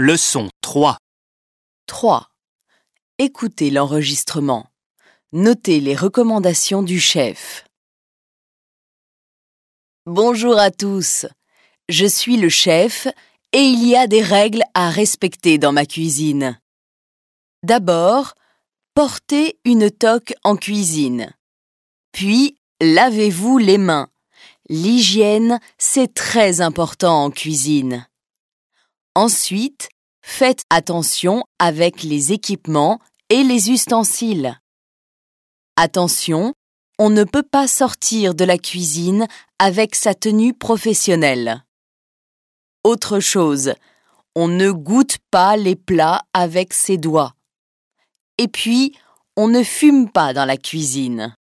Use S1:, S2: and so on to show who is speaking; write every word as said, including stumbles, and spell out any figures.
S1: Leçon trois.
S2: trois. Écoutez l'enregistrement. Notez les recommandations du chef. Bonjour à tous. Je suis le chef et il y a des règles à respecter dans ma cuisine. D'abord, portez une toque en cuisine. Puis, lavez-vous les mains. L'hygiène, c'est très important en cuisine. Ensuite, faites attention avec les équipements et les ustensiles. Attention, on ne peut pas sortir de la cuisine avec sa tenue professionnelle. Autre chose, on ne goûte pas les plats avec ses doigts. Et puis, on ne fume pas dans la cuisine.